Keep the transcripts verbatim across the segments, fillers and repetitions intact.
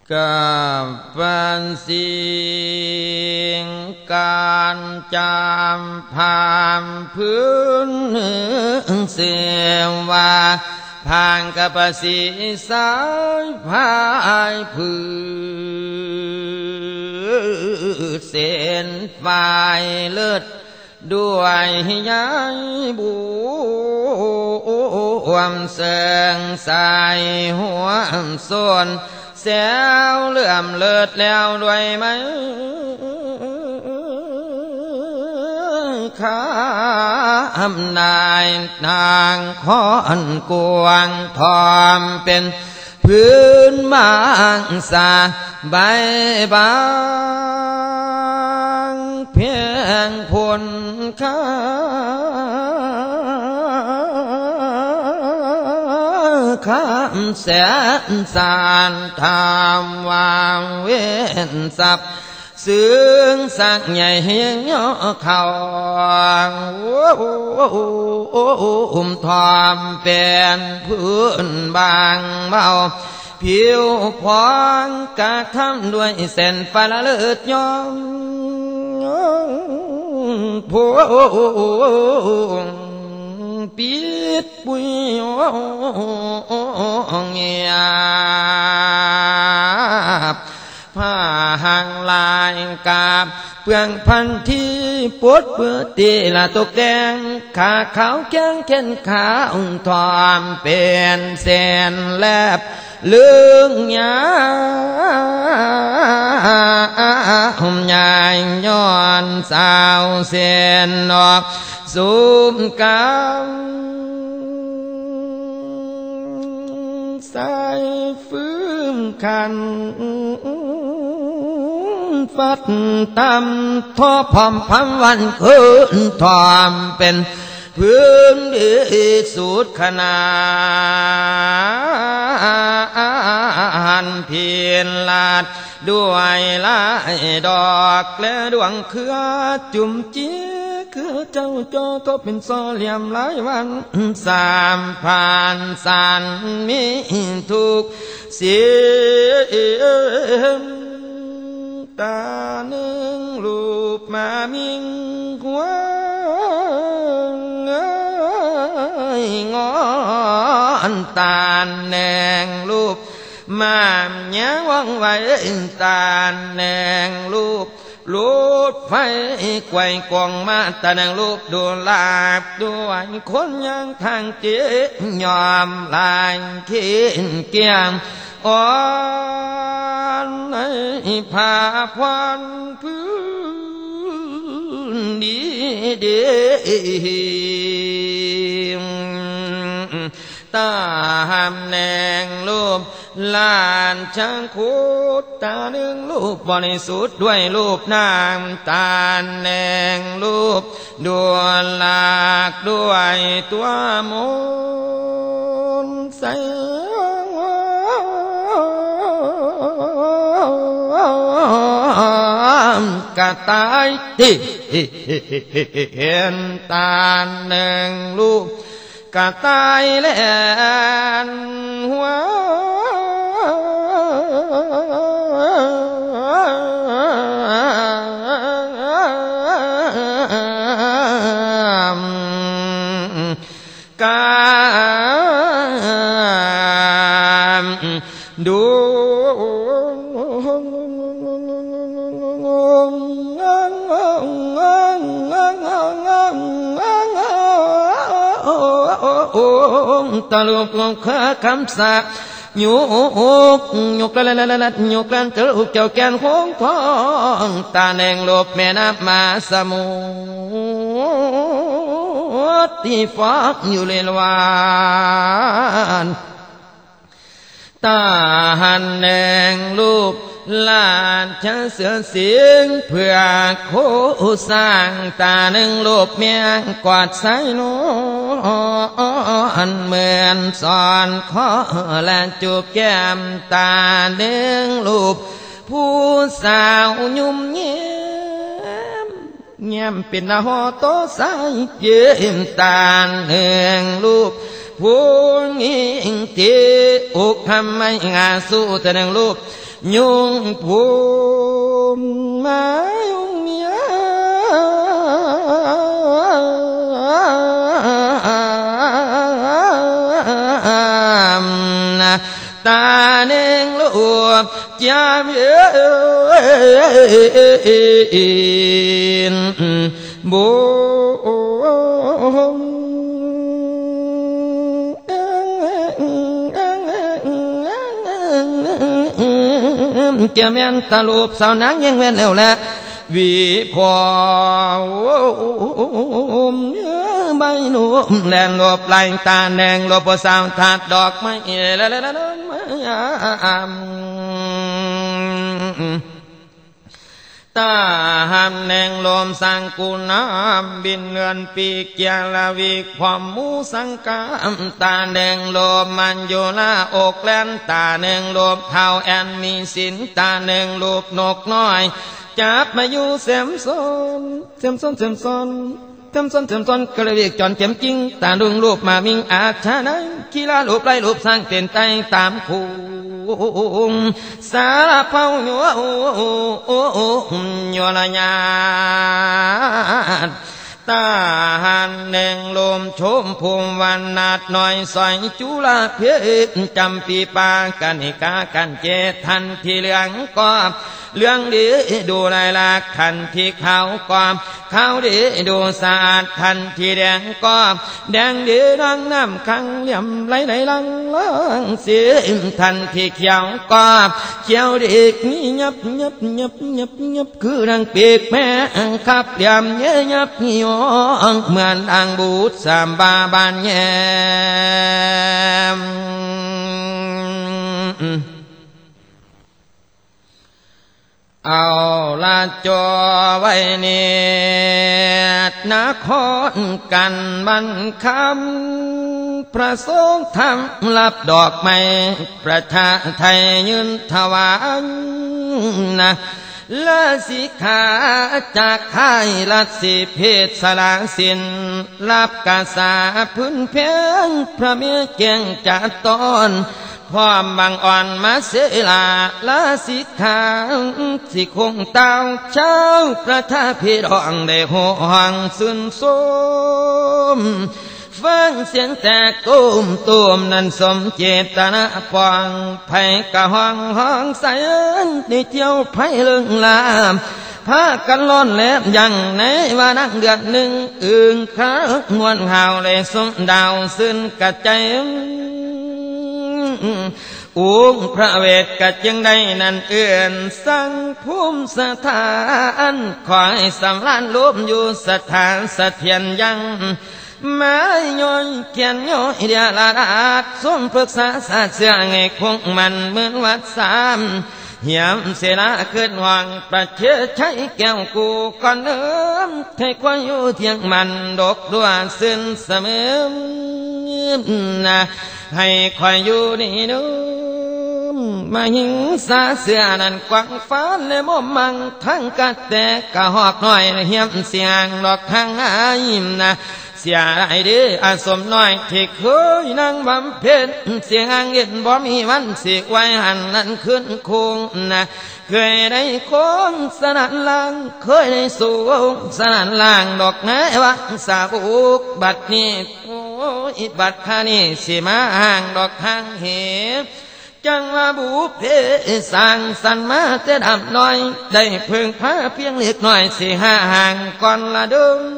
กับปันสิงการจำพามพื้นเสียงว่าพางกับปสีสายพายพื้นเส้นไฟเลือดด้วยย้ายบูวมเสียงใส่หัวส่วนแซวเลื่อมเลิศแล้วด้วยไหมข้ามนายนางขอนกวงทอมเป็นพื้นมังสาใบบางเพียงพลข้าข้ามแสนสารทำวางเว้นสับซึ่งสักใหญ่เฮียงย่อเขาอุ้มทอมเป็นพื้นบางเบาผิวพองกะทำด้วยเส้นไฟละเลือดย้อมผู้ปิดปุยเงียบผ้าหางลายกาบเพื่องพันที่ปวดเปื้อตีละตกแดงขาขาวแก้งแขนขาอุ่งทอมเป็นเส้นแลบเลืองยาหุ่มใหญ่ย้อนสาวเส้นออกสูมกำสายฟื้นคันฟัดตำทอพอมพัมวันคืนทอมเป็นพื้นดีสุดขนาดเพียนลาดด้วยลายดอกและดวงเครือจุ่มจีคือเจ้าจอก็เป็นซอเหลี่ยมหลายวันสามผ่านสันมีทุกเสียงตาหนึ่งรูปมามิงหัวงอนตาแนงรูปมามยังวังไว้ตาแนงรูปรูปไฟไกวกวงมาตาแนงรูปดูลาบด้วยคนยังทางเจี๊ยอมลายขินเกียงอ่อนในผ้าควันพื้นดีเดีตาหามแนงรูปลานช่างคูดตาหนึ่งรูปบริสุทธิ์ด้วยรูปนามตาแนงรูปดวงหลากด้วยตัวมนใสกะตายที่เห็นตาหนึ่งรูปกะตายแลนหัวกามดูตะลุกลงขาคำสาบหยุกหยุกละละละละหยุกลันเจ้าเจ้าแกนของทองตาแดงลบแม่น้ำมาสมุทรที่ฟักอยู่เลนวานตาหันแดงรูปลานช่างเสือเสียงเพื่อโคสร้างตาหนึ่งรูปเมียงกวาดสายโนอันเหมือนสอนขอและจูบแก้มตาหนึ่งรูปผู้สาวยุ่มเงียบเงียบเป็นหอโตสายเยี่ยมตาหนึ่งรูปผู้หญิงที่อกทำไม่งาสู้แต่หนึ่งลูกยุงผู้มายุงเมียตาเน่งลูกจามเย็นบุเกี่ยมยันตาลูบสาวนังยังเว้นแล้วแหละวีพอใบหนุ่มแลนลบลายตาแดงลบสาวถาดดอกไม้ละละละตาหามแดงลมสังกุน้ำบินเนือนปีกยาลาวิความมูสังกามตาแดงลมมันโยลาอกแลนตาแดงลมเท้าแอนมีสินตาแดงลูกนกน้อยจับมาอยู่เสมซอนเสมซอนเสมซอนเสมซอนเสมซอนกระเวียกจอนเจ็มจริงตาดุงรูปมามิงอาชานังกีฬาลูบไรลูบสร้างเต็นใจตามคูสารเป้าหนัวหนัวละญาตาหันแดงลมชมภูมิวันนาดหน่อยสอยจุลาเพียจำปีปากันนิกากันเจทันที่เหลืองก็เรื่องดีดูลายลักทันที่ขาวก็ขาวดีดูสะอาดทันที่แดงก็แดงดีดังน้ำขังเหลี่ยมไหลไหลลังลังเสียทันที่เขียวก็เขียวดีนี่ยับยับยับยับยับคือดังปีกแม่ขับเหลี่ยมเยยับยองเหมือนดังบูดสามบาบานแยมเอาละจอไว้เนียดนครกันบันคำพระสงฆ์ทำรับดอกไม้ประชาไทยยืนถวายนะละสิขาจากค่ายลัดสิเพศสลางสินรับกาสาพื้นเพียงพระเมียเก่งจัดตอนพร้อมบางอ่อนมาเสลาละสิขาสิคงเต้าเช้าประทาพิรองได้ห่วงสุนสมฟังเสียงแต่ก้มตูมนั้นสมเจตนาปองไผ่กะห้องห้องใสในเที่ยวไผ่เรื่องลามพากันล้อนแหลมยังในว่านั่งเดือนหนึ่งอึ่งขามวนหาวเลยสมดาวซึ่งกระใจอุ้งพระเวทกัดยังได้นั่นเอื่อนสังภูมิสถานคอยสำล้านลบอยู่สถานสะเทียนยังไม้ย่อยเขียนย่อยเดียลาดาดสมปรึกษาศาสตร์เสียงไงคงมันเหมือนวัดสามเหี่ยมเสนาขึ้นวังประเทศใช้แก้วกูก่อนเดิมให้ควายอยู่เทียงมันดกดวงสิ้นเสมอนะให้ควายอยู่นี่นู้มาหิงสาเสือนั่นกว้างฟ้าเลยมอมังทั้งกัดแต่กะหอกหน่อยเหี่ยมเสียงดอกข้างหายนะเสียไรดีอาสมน้อยที่เคยนั่งบำเพ็ญเสียงเงินบ่มีวันสิไว้หันนั้นขึ้นคงนะเคยได้โค้งสนันลางเคยได้สูงสนันลางดอกไม้วังสาบุกบัดนี้โอ้ยบัดคานี้สิมาห่างดอกทางเหวจังว่าบุพเพสร้างสรรมาแต่ดำน้อยได้เพิ่งพาเพียงเล็กน้อยสิห้าห่างก่อนละดึง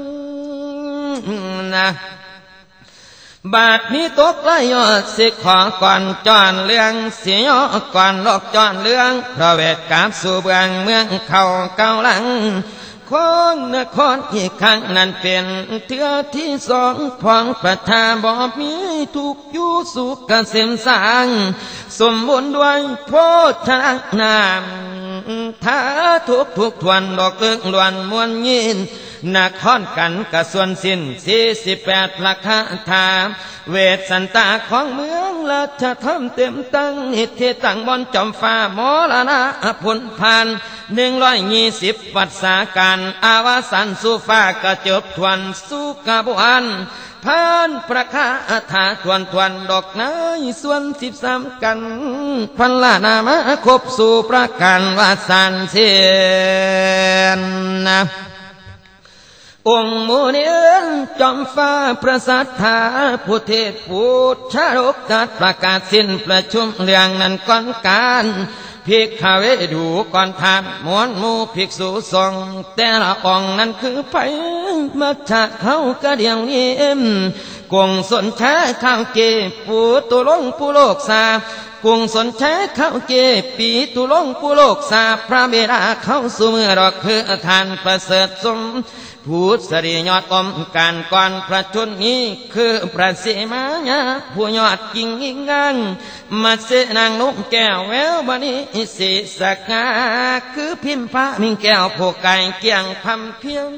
นะบาดนี้ตกละยอดสิขอก่อนจอนเรื่องเสียก่อนลอกจอนเรื่องพระเวทกาบสู่เบืองเมืองเขาเก่าหลังของนครอีกครั้งนั้นเป็นเทือที่สองพองประทาบอบมีทุกอยู่สุขเกษมสางสมบูรณ์ด้วยโพธนามท้าทุกทุกทวนดอกเอื้องล้วนมวลยินนักค้อนกันกระส่วนสิ้นสี่สิบแปดหลักธรรมเวทสันตาของเมืองราชธรรมเต็มตั้งหิตที่ตั้งบนจอมฟ้ามรณะผลพันหนึ่งร้อยยี่สิบวัฏสาการอาวสันสู่ฟ้ากระจบทวนสู่กระบวนพานประคาถาทวนทวนดอกไม้ส่วนสิบสามกันพันลานามาครบสู่ประการว่าสันเสียนนะองค์มูเนียนจอมฟ้าประสัทธาผู้เทศผู้ชาโรกัดประกาศสิ้นประชุมเรื่องนั้นก่อนการภิกขเวดูก่อนทานมวลหมู่ภิกษุสงฆ์แต่ละองค์นั้นคือไผมาจากเขากระเดียงนี้กงสนแช้ข้าวเกปูตุลงผู้โลกสากุงสนแช้ข้าวเกปีตุลงผู้โลกสาพระเบดาเข้าสู่มือดอกคือทานประเสริฐสมพูดสริยอดอมการก่อนพระชนนี้คือพระเสมาญาผู้ยอดกิ่งอิงงังมาเสนางนุ่มแก้วแววบันิสิสกาคือพิมพะมิงแก้วผู้ไก่เกี่ยงพำเพียง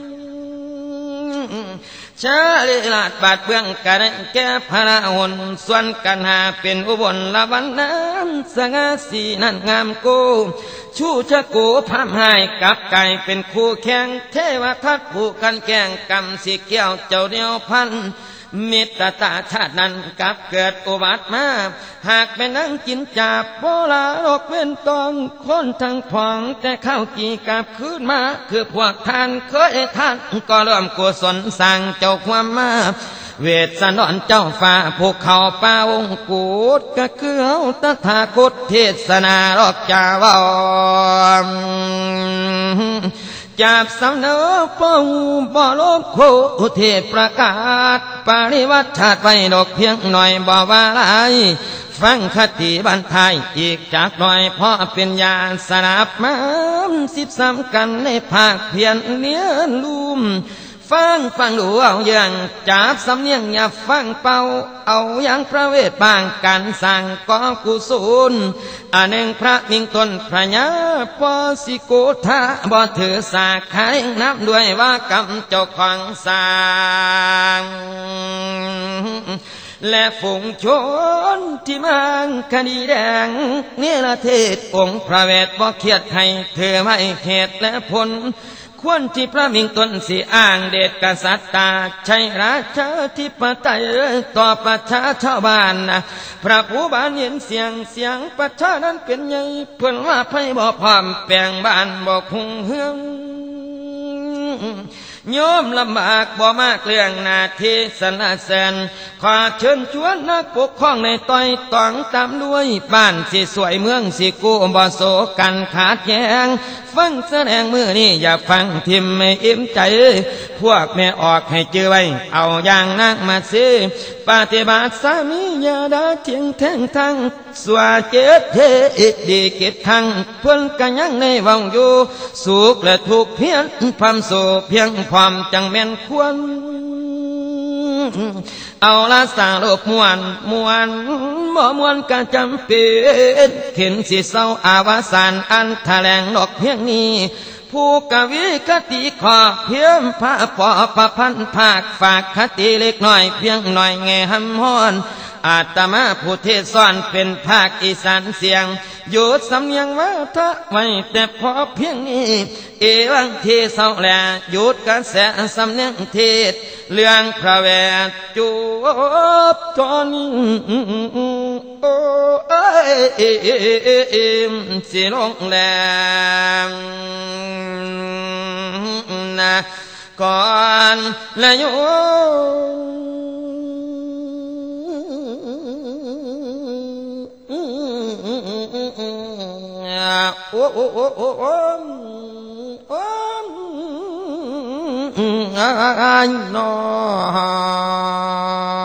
ชาลิลาดบาดเบื้องกระได้แก่พระหนส่วนกันหาเป็นอุบลละวันนั้นสง่าสีนั่นงามกูชูชะกูพามหายกับไก่เป็นคู่แข่งเทวทัตผู้กันแข่งกำสีเกี่ยวเจ้าเดียวพันมิตรตาชาตินั้นกับเกิดอุบัติมาหากเป็นนั่งกินจับโบลาโลกเว้นตองคนทั้งทองแต่เข้ากี่กับคืนมาคือพวกท่านเคยท่านก็เริ่มกุศลสร้างเจ้าความมาเวทสนอนเจ้าฟ้าภูเขาป่าองกูดก็คือเฮาตถาคตเทศนาหรอกจาวาจับสำเนาปองบ่โลกโคเทศประกาศปริวัติชาติไว้ดอกเพียงหน่อยบ่ว่าหลายฟังคติบันทายอีกจากหน่อยเพราะเป็นญาณสนับมาสิบสามกันในภาคเพียรเลี้ยนลุ่มฟังฟังดูเอาอย่างจับสำเนียงอย่าฟังเป่าเอาอย่างพระเวทบางการสั่งก็กุศลอันหนึ่งพระมิงตนพระญาปสิโกธาบ่ถือสาขายนับด้วยว่ากรรมเจ้าของสร้างและฝูงชนที่มังคดีแดงเนรเทศองค์พระเวทบ่เคียดให้เธอไม่เหตุและผลควรที่พระมิงตนสีอ้างเดชกษัตริย์ตาใช่ราชาธิปไตยต่อประชาชาวบ้านนะพระผู้บานเห็นเสียงเสียงประชานั้นเป็นใหญ่เพื่อนว่าไพ่บ่พร้อมแปลงบ้านบ่พุงเฮืองโยมลำบากบ่มากเรื่องนาทีสรรเสริญขอเชิญชวนนักปกครองในต้อยตองตามด้วยบ้านสิสวยเมืองสิกูบ่โศกันขาดแย้งฟังแสดงมือนี่อย่าฟังทิมไม่อิ่มใจพวกแม่ออกให้เจอไว้เอาอย่างนั่งมาซื้อปฏิบัติสามีอย่าได้เทียงแทงทั้งสวาเจตเทดีกิจทั้งเพื่อนกันยังในวังอยู่สุขและทุกข์เพียงความสุขเพียงความจังแม่นควรเอาละสาลบมวนมวนบ่มวนก็จำเป็นเข็นสิเศร้าอาวสานอันแถลงดอกเพียงนี้ผู้กวีคติขอเพียงพระปอประพันธ์ภาคฝากคติเล็กน้อยเพียงหน่อยแง่หำฮ้อนอาตมาผู้เทศสอนเป็นภาคอีสานเสียงหยุดสำเนียงว่าทะไว้แต่พอเพียงนี้เอวังเทศเอาแลหยุดกระแสสำเนียงเทศเรื่องพระแวดจูบตอนโอ้เอ็มสิลงแลมนะก่อนและโยโอ้โอ้โอ้โอ้โอ้โอ้ไอ้นอ